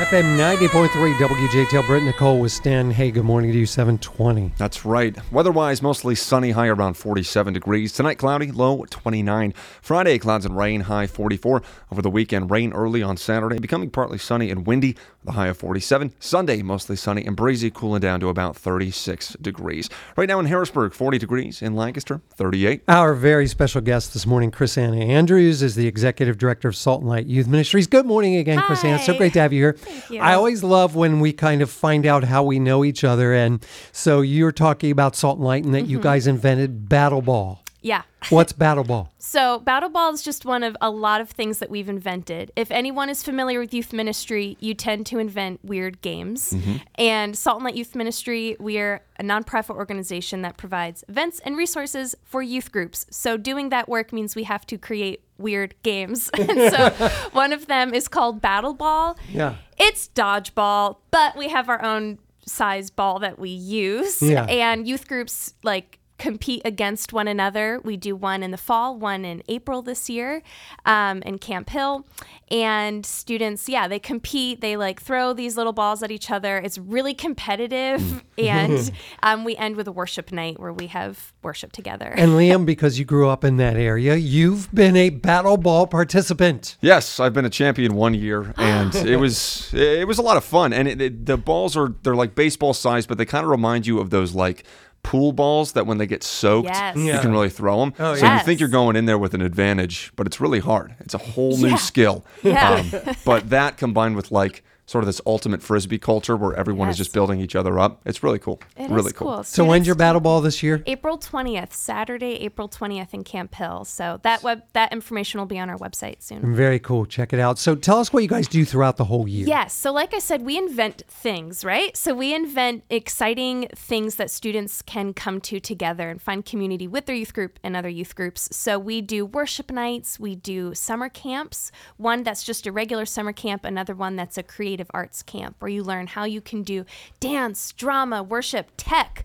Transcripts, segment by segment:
FM 90.3 WJTL. Britt Nicole with Stan. Hey, good morning to you, 720. That's right. Weather-wise, mostly sunny, high around 47 degrees. Tonight, cloudy, low 29. Friday, clouds and rain, high 44. Over the weekend, rain early on Saturday, becoming partly sunny and windy, the high of 47. Sunday, mostly sunny and breezy, cooling down to about 36 degrees. Right now in Harrisburg, 40 degrees. In Lancaster, 38. Our very special guest this morning, Chrisanna Andrews, is the Executive Director of Salt and Light Youth Ministries. Good morning again, Chrisanna. So great to have you here. Thank you. I always love when we kind of find out how we know each other. And so you're talking about Salt and Light and that you guys invented Battle Ball. Yeah. What's Battle Ball? So Battle Ball is just one of a lot of things that we've invented. If anyone is familiar with youth ministry, you tend to invent weird games. And Salt and Light Youth Ministry, we're a nonprofit organization that provides events and resources for youth groups. So doing that work means we have to create weird games. And so one of them is called Battle Ball. Yeah. It's dodgeball, but we have our own size ball that we use. Yeah. And youth groups compete against one another. We do one in the fall, one in April this year in Camp Hill. And students, they compete. They throw these little balls at each other. It's really competitive. And we end with a worship night where we have worship together. And Liam, because you grew up in that area, you've been a Battle Ball participant. Yes, I've been a champion 1 year, and it was a lot of fun. And the balls they're like baseball size, but they kind of remind you of those pool balls that when they get soaked, Yes. you Yeah. can really throw them. Oh, so yes. you think you're going in there with an advantage, but it's really hard. It's a whole new Yeah. skill. Yeah. But that combined with sort of this ultimate Frisbee culture where everyone is Yes. just building each other up, it's really cool. It really is cool. So when's your Students- Battle Ball this year? April 20th, Saturday, April 20th in Camp Hill. So that information will be on our website soon. Very cool. Check it out. So tell us what you guys do throughout the whole year. Yes. So like I said, we invent things, right? So we invent exciting things that students can come to together and find community with their youth group and other youth groups. So we do worship nights. We do summer camps. One that's just a regular summer camp. Another one that's a creative arts camp where you learn how you can do dance, drama, worship, tech,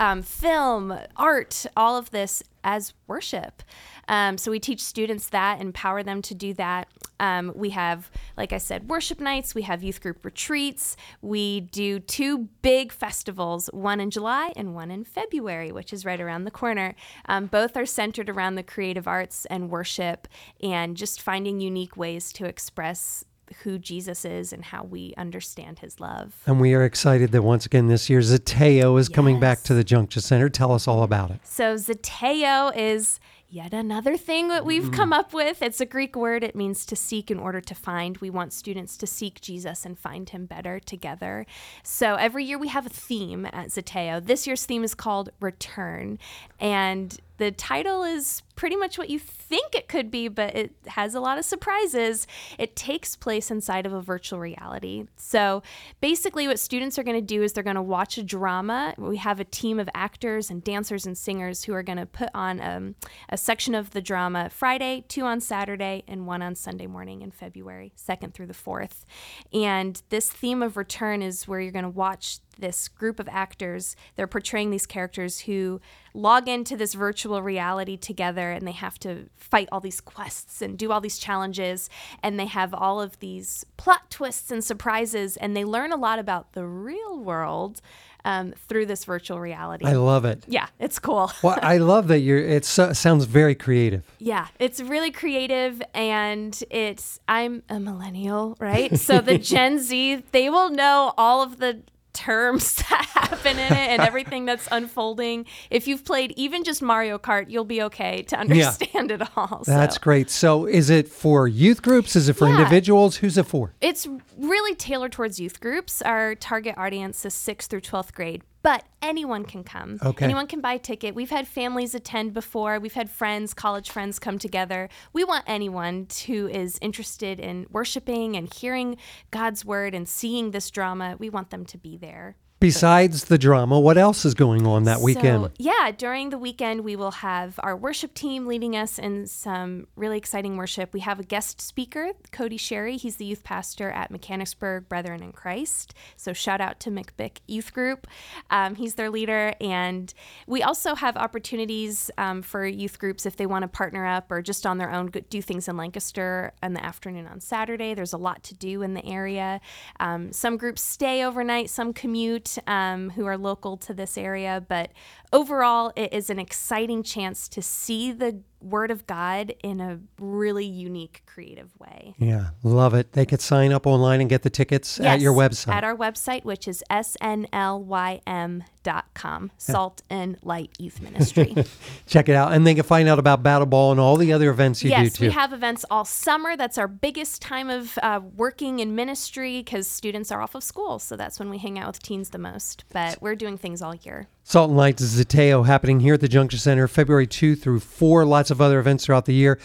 film, art, all of this as worship. So we teach students that, empower them to do that. We have, like I said, worship nights. We have youth group retreats. We do 2 big festivals, one in July and one in February, which is right around the corner. Both are centered around the creative arts and worship and just finding unique ways to express who Jesus is and how we understand his love. And we are excited that once again this year Zateo is coming back Yes. to the Junction Center. Tell us all about it. So Zateo is yet another thing that we've come up with. It's a Greek word. It means to seek in order to find. We want students to seek Jesus and find him better together. So every year we have a theme at Zateo. This year's theme is called Return. And the title is pretty much what you think it could be, but it has a lot of surprises. It takes place inside of a virtual reality. So basically what students are going to do is they're going to watch a drama. We have a team of actors and dancers and singers who are going to put on a section of the drama Friday, 2 on Saturday, and 1 on Sunday morning in February, 2nd through the 4th. And this theme of return is where you're going to watch this group of actors. They're portraying these characters who log into this virtual reality together, and they have to fight all these quests and do all these challenges, and they have all of these plot twists and surprises, and they learn a lot about the real world through this virtual reality. I love it. Yeah, it's cool. Well, I love that it sounds very creative. Yeah, it's really creative, and I'm a millennial, right? So the Gen Z, they will know all of the terms that happen in it and everything that's unfolding. If you've played even just Mario Kart, you'll be okay to understand it all. That's So great. So is it for youth groups? Is it for Yeah. individuals? Who's it for? it's really tailored towards youth groups. Our target audience is 6th through 12th grade, but anyone can come. Okay. Anyone can buy a ticket. We've had families attend before. We've had friends, college friends come together. We want anyone who is interested in worshiping and hearing God's word and seeing this drama. We want them to be there. Besides the drama, what else is going on that weekend? So, yeah, during the weekend, we will have our worship team leading us in some really exciting worship. We have a guest speaker, Cody Sherry. He's the youth pastor at Mechanicsburg Brethren in Christ. So shout out to McBick Youth Group. He's their leader. And we also have opportunities for youth groups if they want to partner up or just on their own do things in Lancaster in the afternoon on Saturday. There's a lot to do in the area. Some groups stay overnight, some commute. Who are local to this area, but overall it is an exciting chance to see the Word of God in a really unique, creative way. Yeah, love it. They could sign up online and get the tickets at your website. At our website, which is snlym.com, Salt and Light Youth Ministry. Check it out. And they can find out about Battle Ball and all the other events you do too. Yes, we have events all summer. That's our biggest time of working in ministry because students are off of school. So that's when we hang out with teens the most. But we're doing things all year. Salt and Light Zateo happening here at the Junction Center, February 2 through 4. Lots of other events throughout the year.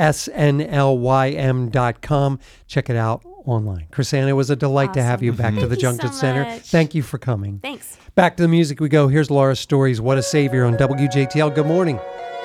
snlym.com. Check it out online. Chrisanna, it was a delight to have you back to the Junction Center. Thank you for coming. Thanks. Back to the music we go. Here's Laura Stories, What a Savior on WJTL. Good morning.